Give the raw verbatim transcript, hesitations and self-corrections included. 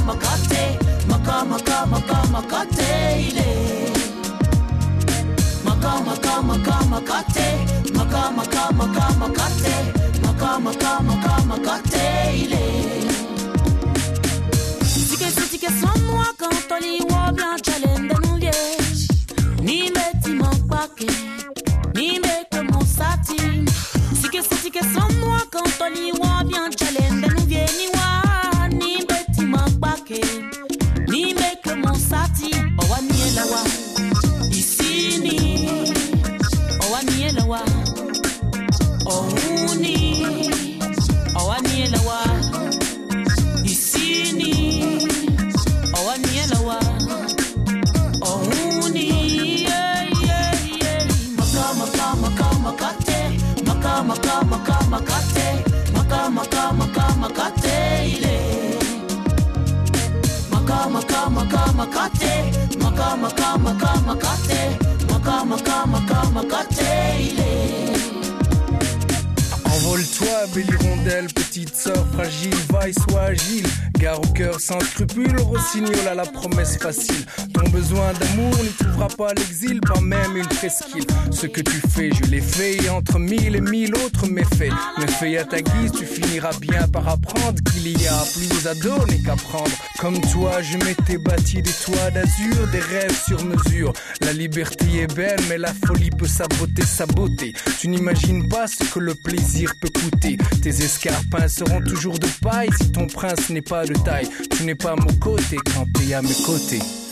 makate, maka maka maka makate ile. Maka maka maka makate, maka maka maka makate, maka maka maka makate ile. Sike sike sans moi quand on y voit bien challenge de nous vieilles. Ni me ti manque ni me comme satin. Sike sike sans moi quand on y voit bien challenge de nous vieilles ni wa ni me ti manque ni me comme satin. Oh wa ni la wa ici ni oh wa ni la wa oh ni oh wa ni la wa ici ni oh wa ni la wa oh ni yeah yeah yeah. Maka maka maka makate, maka maka maka makate, maka maka maka makate ile. Maka maka maka makate, maka maka maka makate, maka maka maka makate ile. Envole-toi, belle hirondelle, petite sœur fragile, va et sois agile. Gare au cœur sans scrupule, rossignol à la promesse facile. Ton besoin d'amour n'y trouvera pas l'exil, pas même une presqu'île. Ce que tu fais, je l'ai fait, et entre mille et mille autres méfaits. Méfaits à ta guise, tu finiras bien par apprendre qu'il y a plus à donner qu'à prendre. Comme toi, je m'étais bâti des toits d'azur, des rêves sur mesure. La liberté est belle, mais la folie peut saboter sa beauté. Tu n'imagines pas ce que le plaisir peut coûter. Tes escarpins seront toujours de paille si ton prince n'est pas de taille. Tu n'es pas à mon côté quand t'es à mes côtés.